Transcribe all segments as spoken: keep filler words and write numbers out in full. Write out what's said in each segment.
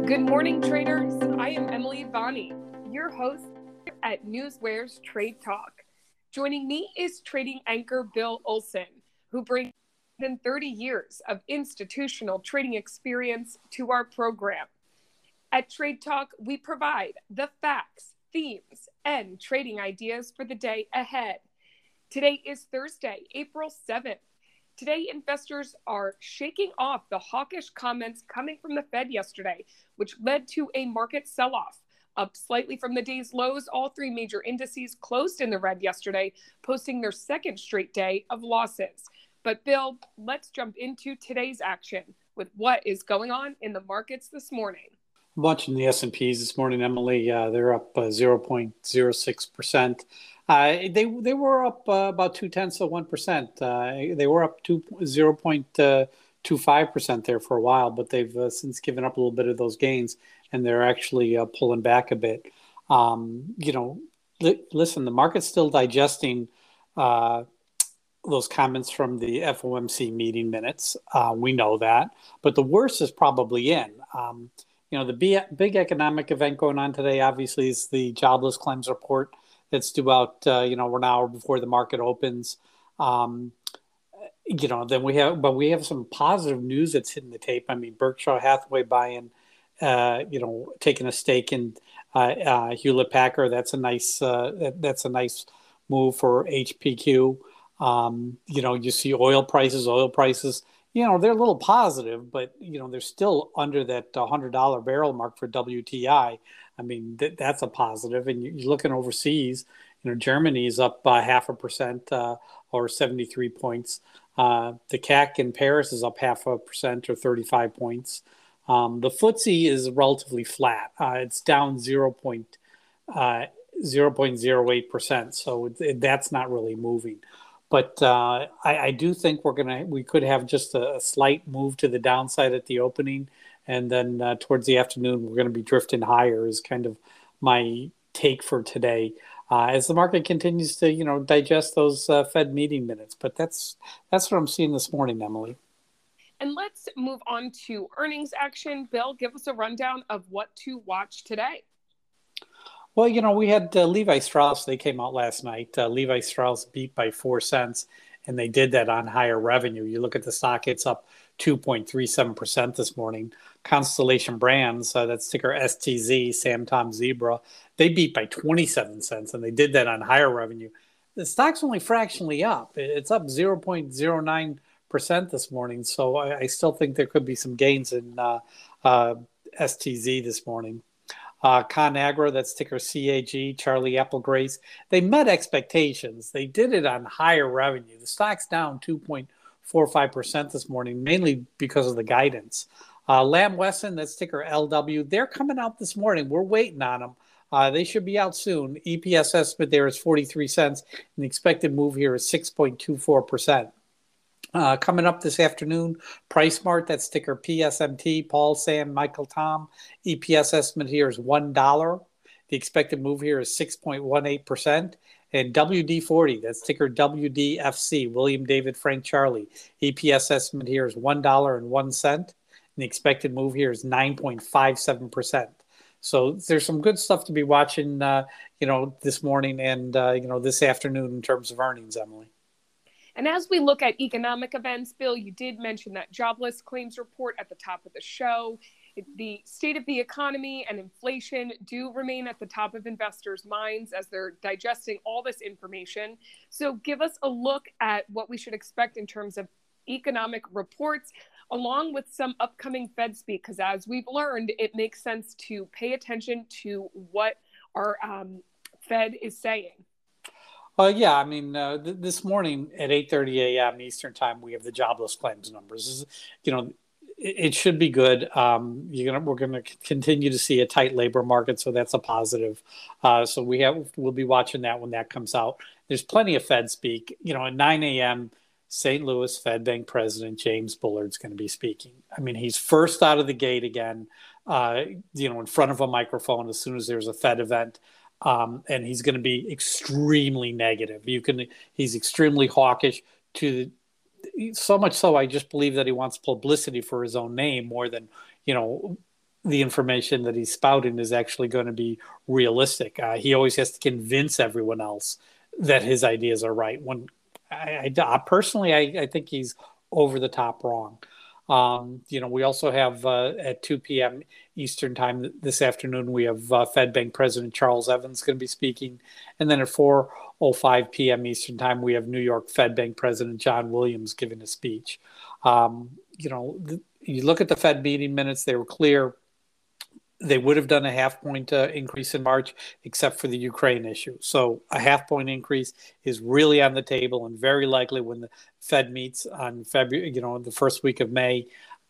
Good morning, traders. I am Emily Vani, your host at Newsware's Trade Talk. Joining me is trading anchor Bill Olson, who brings more than thirty years of institutional trading experience to our program. At Trade Talk, we provide the facts, themes, and trading ideas for the day ahead. Today is Thursday, April seventh. Today, investors are shaking off the hawkish comments coming from the Fed yesterday, which led to a market sell-off. Up slightly from the day's lows, all three major indices closed in the red yesterday, posting their second straight day of losses. But Bill, let's jump into today's action with what is going on in the markets this morning. I'm watching the S and Ps this morning, Emily. Uh, they're up uh, zero point zero six percent. Uh, they they were up uh, about two tenths of one percent. Uh, they were up two zero point two five percent there for a while, but they've uh, since given up a little bit of those gains, and they're actually uh, pulling back a bit. Um, you know, li- listen, the market's still digesting uh, those comments from the F O M C meeting minutes. Uh, we know that, but the worst is probably in. Um, you know, the big, big economic event going on today, obviously, is the jobless claims report. It's due out, uh, you know, we're an hour before the market opens. Um, you know, then we have, but we have some positive news that's hitting the tape. I mean, Berkshire Hathaway buying, uh, you know, taking a stake in uh, uh, Hewlett Packard. That's a nice, uh, that, that's a nice move for H P Q. Um, you know, you see oil prices, oil prices, you know, they're a little positive, but, you know, they're still under that one hundred dollars barrel mark for W T I. I mean, th- that's a positive. And you're looking overseas, you know, Germany is up by uh, half a percent uh, or seventy-three points. Uh, the C A C in Paris is up half a percent or thirty-five points. Um, the F T S E is relatively flat. Uh, it's down zero point zero eight percent. So it, it, that's not really moving. But uh, I, I do think we're gonna we could have just a, a slight move to the downside at the opening, and then uh, towards the afternoon we're going to be drifting higher. Is kind of my take for today uh, as the market continues to you know digest those uh, Fed meeting minutes. But that's that's what I'm seeing this morning, Emily. And let's move on to earnings action. Bill, give us a rundown of what to watch today. Well, you know, we had uh, Levi Strauss. They came out last night. Uh, Levi Strauss beat by four cents, and they did that on higher revenue. You look at the stock; it's up two point three seven percent this morning. Constellation Brands, uh, that's ticker S T Z, Sam Tom Zebra, they beat by twenty-seven cents, and they did that on higher revenue. The stock's only fractionally up. It's up zero point zero nine percent this morning, so I, I still think there could be some gains in uh, uh, S T Z this morning. Uh, ConAgra, that's ticker C A G, Charlie Applegrace, they met expectations. They did it on higher revenue. The stock's down two point four five percent this morning, mainly because of the guidance. Uh, Lamb Weston, that's ticker L W, they're coming out this morning. We're waiting on them. Uh, they should be out soon. E P S estimate there is forty-three cents, and the expected move here is six point two four percent. Uh, coming up this afternoon, PriceSmart, that's ticker P S M T, Paul, Sam, Michael, Tom. E P S estimate here is one dollar. The expected move here is six point one eight percent. And W D forty, that's ticker W D F C, William David Frank Charlie. E P S estimate here is one dollar and one cent. And the expected move here is nine point five seven percent. So there's some good stuff to be watching, uh, you know, this morning and, uh, you know, this afternoon in terms of earnings, Emily. And as we look at economic events, Bill, you did mention that jobless claims report at the top of the show. The state of the economy and inflation do remain at the top of investors' minds as they're digesting all this information. So give us a look at what we should expect in terms of economic reports, along with some upcoming Fed speak, because as we've learned, it makes sense to pay attention to what our um, Fed is saying. Uh, yeah, I mean, uh, th- this morning at eight thirty a.m. Eastern time, we have the jobless claims numbers. You know, it, it should be good. Um, you're gonna, we're going to continue to see a tight labor market, so that's a positive. Uh, so we have, we'll be watching that when that comes out. There's plenty of Fed speak. You know, at nine a.m., Saint Louis Fed Bank President James Bullard's going to be speaking. I mean, he's first out of the gate again, uh, you know, in front of a microphone as soon as there's a Fed event. Um, and he's going to be extremely negative. You can, he's extremely hawkish to so much so I just believe that he wants publicity for his own name more than, you know, the information that he's spouting is actually going to be realistic. Uh, he always has to convince everyone else that his ideas are right. When I, I personally, I, I think he's over the top wrong. Um, you know, we also have uh, at two p.m. Eastern time this afternoon, we have uh, Fed Bank President Charles Evans going to be speaking. And then at four oh five p.m. Eastern time, we have New York Fed Bank President John Williams giving a speech. Um, you know, th- you look at the Fed meeting minutes, they were clear. They would have done a half point uh, increase in March, except for the Ukraine issue. So a half point increase is really on the table, and very likely when the Fed meets on February, you know, the first week of May,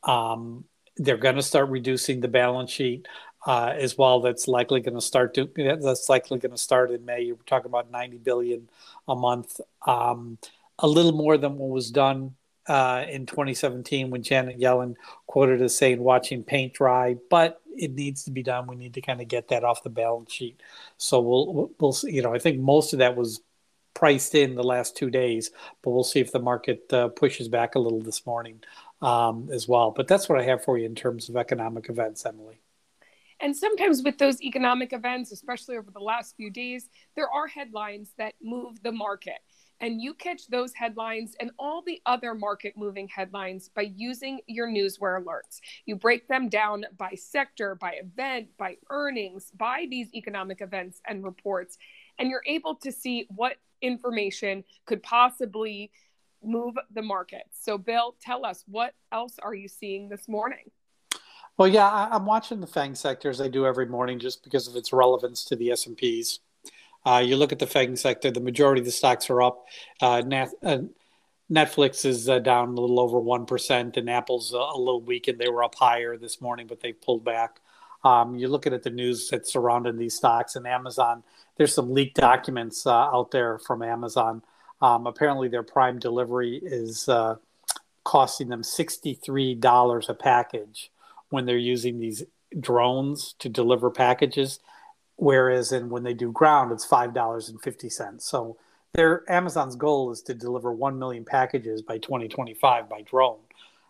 um, they're going to start reducing the balance sheet uh, as well. That's likely going to start to that's likely going to start in May. You're talking about ninety billion a month, um, a little more than what was done Uh, in twenty seventeen when Janet Yellen quoted as saying, watching paint dry, but it needs to be done. We need to kind of get that off the balance sheet. So we'll, we'll see, you know, I think most of that was priced in the last two days, but we'll see if the market uh, pushes back a little this morning um, as well. But that's what I have for you in terms of economic events, Emily. And sometimes with those economic events, especially over the last few days, there are headlines that move the market. And you catch those headlines and all the other market moving headlines by using your Newsware alerts. You break them down by sector, by event, by earnings, by these economic events and reports. And you're able to see what information could possibly move the market. So Bill, tell us, what else are you seeing this morning? Well, yeah, I, I'm watching the FANG sector as I do every morning just because of its relevance to the S and Ps. Uh, you look at the FANG sector, the majority of the stocks are up. Uh, Nat, uh, Netflix is uh, down a little over one percent, and Apple's uh, a little weak, and they were up higher this morning, but they pulled back. Um, you're looking at the news that's surrounding these stocks, and Amazon, there's some leaked documents uh, out there from Amazon. Um, apparently, their Prime delivery is uh, costing them sixty-three dollars a package when they're using these drones to deliver packages. Whereas in when they do ground, it's five dollars and fifty cents. So their Amazon's goal is to deliver one million packages by twenty twenty-five by drone.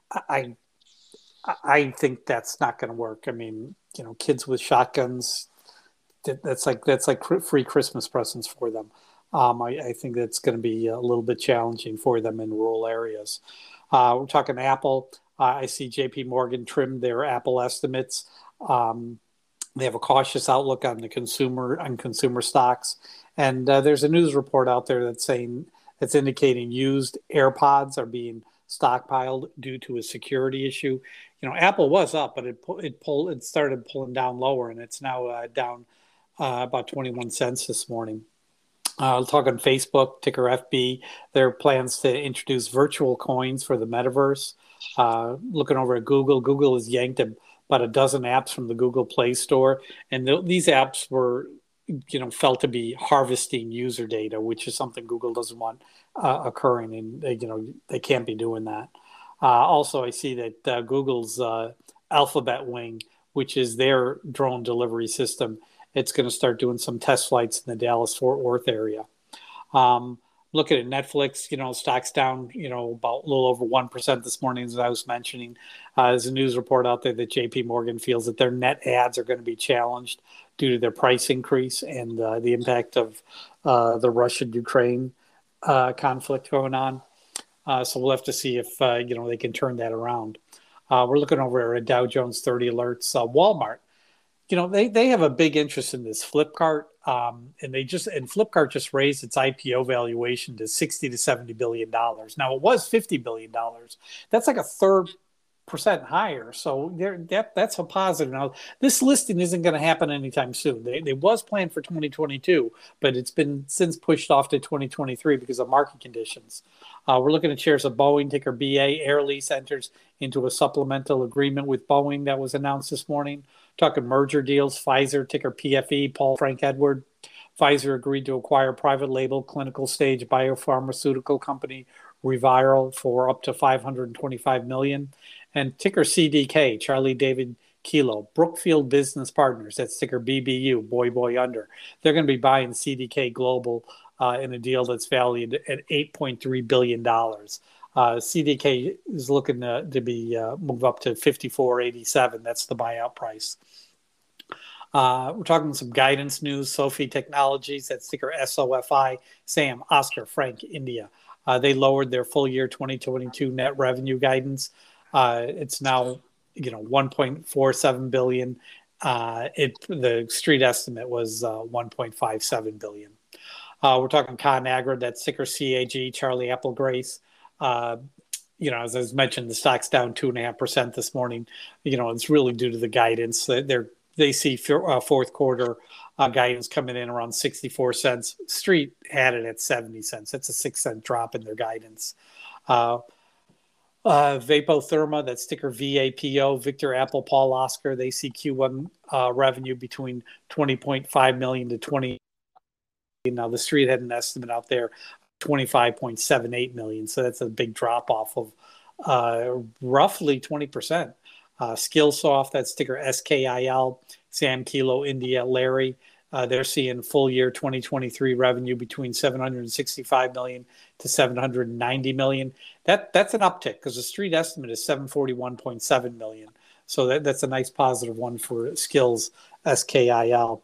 I I think that's not going to work. I mean, you know, kids with shotguns, that's like that's like free Christmas presents for them. Um, I, I think that's going to be a little bit challenging for them in rural areas. Uh, we're talking Apple. Uh, I see J P Morgan trimmed their Apple estimates. Um, They have a cautious outlook on the consumer on consumer stocks, and uh, there's a news report out there that's saying that's indicating used AirPods are being stockpiled due to a security issue. You know, Apple was up, but it it pulled it started pulling down lower, and it's now uh, down uh, about twenty-one cents this morning. Uh, talking Facebook, ticker F B, their plans to introduce virtual coins for the metaverse. Uh, looking over at Google, Google has yanked a about a dozen apps from the Google Play Store. And th- these apps were, you know, felt to be harvesting user data, which is something Google doesn't want uh, occurring. And, they, you know, they can't be doing that. Uh, also, I see that uh, Google's uh, Alphabet Wing, which is their drone delivery system, it's going to start doing some test flights in the Dallas-Fort Worth area. Um, looking at Netflix, you know, stocks down, you know, about a little over one percent this morning, as I was mentioning. Uh, there's a news report out there that J P Morgan feels that their net ads are going to be challenged due to their price increase and uh, the impact of uh, the Russia-Ukraine uh, conflict going on. Uh, so we'll have to see if, uh, you know, they can turn that around. Uh, we're looking over at Dow Jones thirty alerts. Uh, Walmart, you know, they, they have a big interest in this Flipkart. Um, and they just and Flipkart just raised its I P O valuation to sixty to seventy billion dollars. Now it was fifty billion dollars. That's like a third percent higher. So there, that that's a positive. Now this listing isn't going to happen anytime soon. They, it was planned for twenty twenty-two, but it's been since pushed off to twenty twenty-three because of market conditions. Uh, we're looking at shares of Boeing, ticker B A. Air Lease enters into a supplemental agreement with Boeing that was announced this morning. Talking merger deals, Pfizer, ticker P F E, Paul Frank Edward. Pfizer agreed to acquire private label clinical stage biopharmaceutical company Reviral for up to five hundred twenty-five million dollars. And ticker C D K, Charlie David Kilo, Brookfield Business Partners, that's ticker B B U, boy, boy, under. They're going to be buying C D K Global uh, in a deal that's valued at eight point three billion dollars. Uh, C D K is looking to, to be uh, move up to fifty-four eighty-seven. That's the buyout price. Uh, we're talking some guidance news. Sophie Technologies, that ticker S O F I, Sam, Oscar, Frank, India. Uh, they lowered their full year twenty twenty-two net revenue guidance. Uh, it's now, you know, one point four seven billion. Uh, it the street estimate was uh, one point five seven billion. Uh, we're talking ConAgra, that ticker C A G, Charlie Apple Grace. Uh, you know, as I mentioned, the stock's down two and a half percent this morning. You know, it's really due to the guidance. They're They see uh, fourth quarter uh, guidance coming in around sixty-four cents. Street had it at seventy cents. That's a six cent drop in their guidance. Uh, uh, Vapotherma, that's ticker V A P O, Victor, Apple, Paul, Oscar. They see Q one uh, revenue between twenty point five million to twenty. Now the street had an estimate out there, twenty-five point seven eight million. So that's a big drop off of uh, roughly twenty percent. Uh, Skillsoft, that's ticker S K I L, Sam, Kilo, India, Larry. Uh, they're seeing full year twenty twenty-three revenue between seven hundred sixty-five million to seven hundred ninety million. That that's an uptick because the street estimate is seven hundred forty-one point seven million. So that, that's a nice positive one for Skills, S K I L.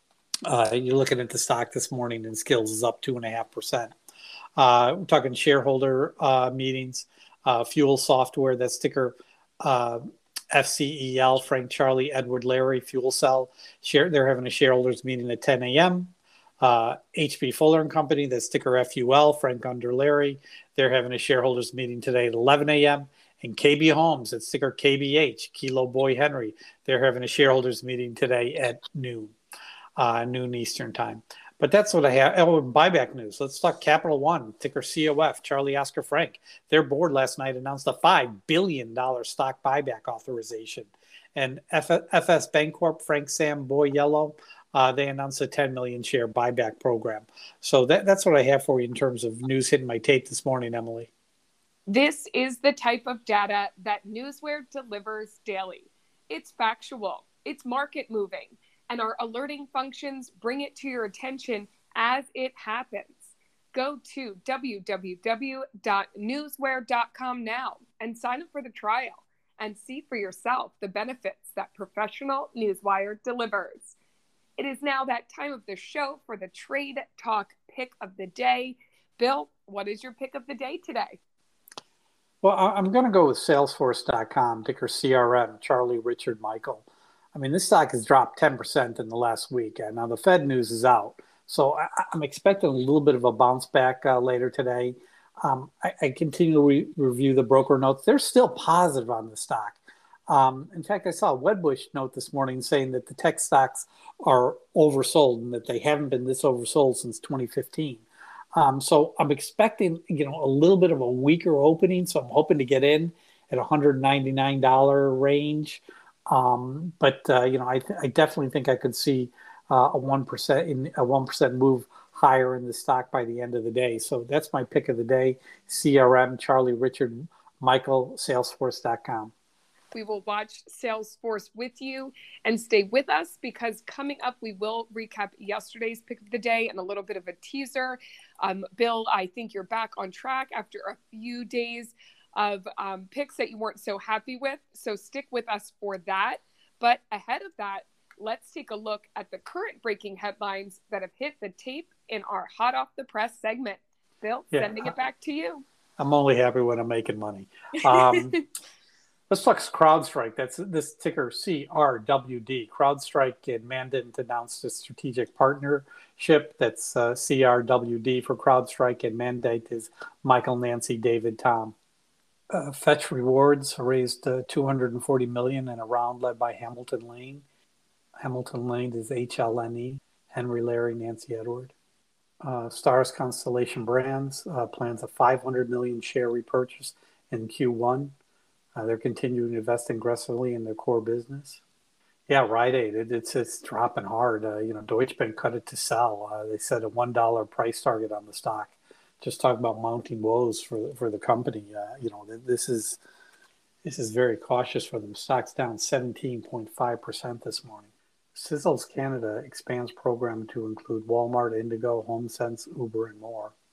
Uh, you're looking at the stock this morning, and Skills is up two and a half percent. Uh, we're talking shareholder uh, meetings. Uh, Fuel Software, that's ticker uh, F C E L, Frank, Charlie, Edward, Larry, Fuel Cell. Share, they're having a shareholders meeting at ten a.m. Uh, H B Fuller and Company, that's ticker F U L, Frank, under Larry. They're having a shareholders meeting today at eleven a.m. And K B Homes, that's ticker K B H, Kilo Boy Henry. They're having a shareholders meeting today at noon, uh, noon Eastern time. But that's what I have. Oh, buyback news. Let's talk Capital One, ticker C O F, Charlie Oscar Frank. Their board last night announced a five billion dollars stock buyback authorization. And F- FS Bancorp, Frank Sam Boy Yellow, uh, they announced a ten million share buyback program. So that, that's what I have for you in terms of news hitting my tape this morning, Emily. This is the type of data that Newsware delivers daily. It's factual, it's market moving, and our alerting functions bring it to your attention as it happens. Go to w w w dot newsware dot com now and sign up for the trial and see for yourself the benefits that professional Newswire delivers. It is now that time of the show for the Trade Talk pick of the day. Bill, what is your pick of the day today? Well, I'm going to go with Salesforce dot com, ticker C R M, Charlie, Richard, Michael. I mean, this stock has dropped ten percent in the last week. And now the Fed news is out. So I, I'm expecting a little bit of a bounce back uh, later today. Um, I, I continue to re- review the broker notes. They're still positive on the stock. Um, in fact, I saw a Wedbush note this morning saying that the tech stocks are oversold and that they haven't been this oversold since twenty fifteen. Um, so I'm expecting, you know, a little bit of a weaker opening. So I'm hoping to get in at one hundred ninety-nine dollars range. Um, but, uh, you know, I, th- I definitely think I could see uh, a one percent in a one percent move higher in the stock by the end of the day. So that's my pick of the day. C R M, Charlie, Richard, Michael, Salesforce dot com. We will watch Salesforce with you and stay with us because coming up, we will recap yesterday's pick of the day and a little bit of a teaser. Um, Bill, I think you're back on track after a few days of um, picks that you weren't so happy with. So stick with us for that. But ahead of that, let's take a look at the current breaking headlines that have hit the tape in our hot off the press segment. Bill, yeah, sending it back to you. I'm only happy when I'm making money. Um, Let's talk CrowdStrike. That's this ticker C R W D. CrowdStrike and Mandant announced a strategic partnership. That's uh, C R W D for CrowdStrike, and Mandate is Michael, Nancy, David, Tom. Uh, Fetch Rewards raised uh, two hundred forty million dollars in a round led by Hamilton Lane. Hamilton Lane is H L N E. Henry, Larry, Nancy, Edward. Uh, Stars Constellation Brands uh, plans a five hundred million dollars share repurchase in Q one. Uh, they're continuing to invest aggressively in their core business. Yeah, Rite Aid, it, it's it's dropping hard. Uh, you know, Deutsche Bank cut it to sell. Uh, they set a one dollar price target on the stock. Just talk about mounting woes for for the company. Uh, you know, this is this is very cautious for them. Stock's down seventeen point five percent this morning. Sizzles Canada expands program to include Walmart, Indigo, HomeSense, Uber, and more.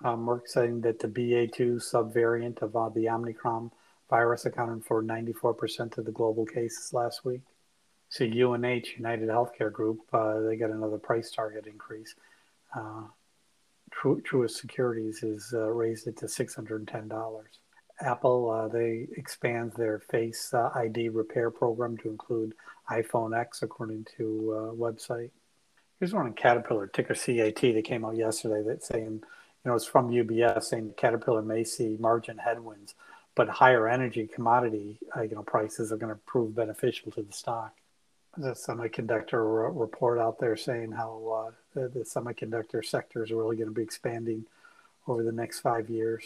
Um, Merck saying that the B A two subvariant of uh, the Omicron virus accounted for ninety-four percent of the global cases last week. So U N H, United Healthcare Group, uh, they got another price target increase. Uh, Tru- Truist Securities has uh, raised it to six hundred ten dollars. Apple, uh, they expand their Face uh, I D repair program to include iPhone X, according to a uh, website. Here's one on Caterpillar, ticker C A T, that came out yesterday that's saying, you know, it's from U B S saying Caterpillar may see margin headwinds, but higher energy commodity, uh, you know, prices are going to prove beneficial to the stock. There's a semiconductor report out there saying how uh, the, the semiconductor sector is really going to be expanding over the next five years.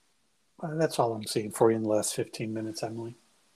Uh, that's all I'm seeing for you in the last fifteen minutes, Emily.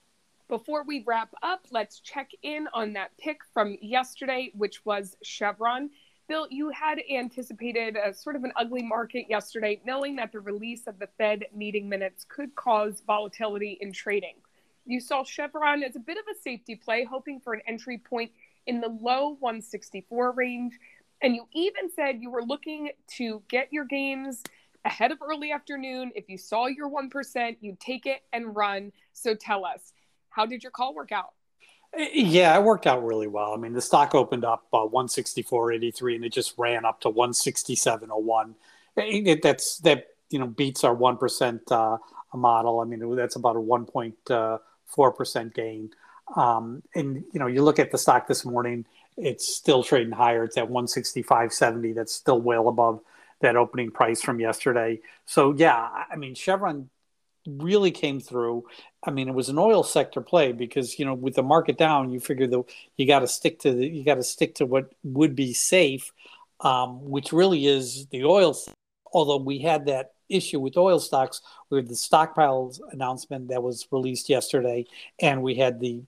Before we wrap up, let's check in on that pick from yesterday, which was Chevron. Bill, you had anticipated a sort of an ugly market yesterday, knowing that the release of the Fed meeting minutes could cause volatility in trading. You saw Chevron as a bit of a safety play, hoping for an entry point in the low one sixty-four range. And you even said you were looking to get your gains ahead of early afternoon. If you saw your one percent, you'd take it and run. So tell us, how did your call work out? Yeah, it worked out really well. I mean, the stock opened up uh, one sixty-four eighty-three, and it just ran up to one sixty-seven oh one. It, it, that's that you know beats our one percent uh, model. I mean, that's about a one point four percent gain. Um, and you know, you look at the stock this morning; it's still trading higher. It's at one sixty-five seventy. That's still well above that opening price from yesterday. So yeah, I mean, Chevron really came through. I mean, it was an oil sector play because, you know, with the market down, you figure that you got to stick to the, you got to stick to what would be safe, um, which really is the oil. Although we had that issue with oil stocks with the stockpiles announcement that was released yesterday, and we had the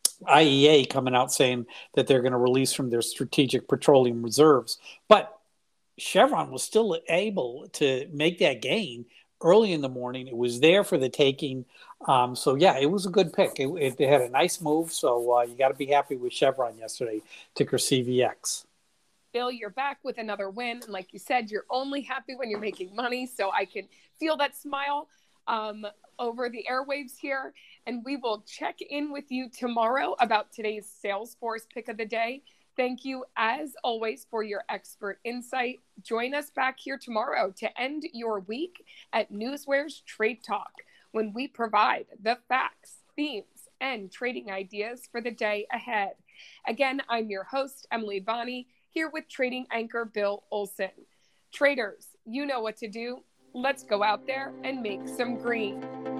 I E A coming out saying that they're going to release from their strategic petroleum reserves. But Chevron was still able to make that gain early in the morning. It was there for the taking. Um, so, yeah, it was a good pick. It, it, it had a nice move. So uh, you got to be happy with Chevron yesterday, ticker C V X. Bill, you're back with another win. And like you said, you're only happy when you're making money. So I can feel that smile um, over the airwaves here. And we will check in with you tomorrow about today's Salesforce pick of the day. Thank you, as always, for your expert insight. Join us back here tomorrow to end your week at Newsware's Trade Talk, when we provide the facts, themes, and trading ideas for the day ahead. Again, I'm your host, Emily Bonney, here with trading anchor Bill Olson. Traders, you know what to do. Let's go out there and make some green.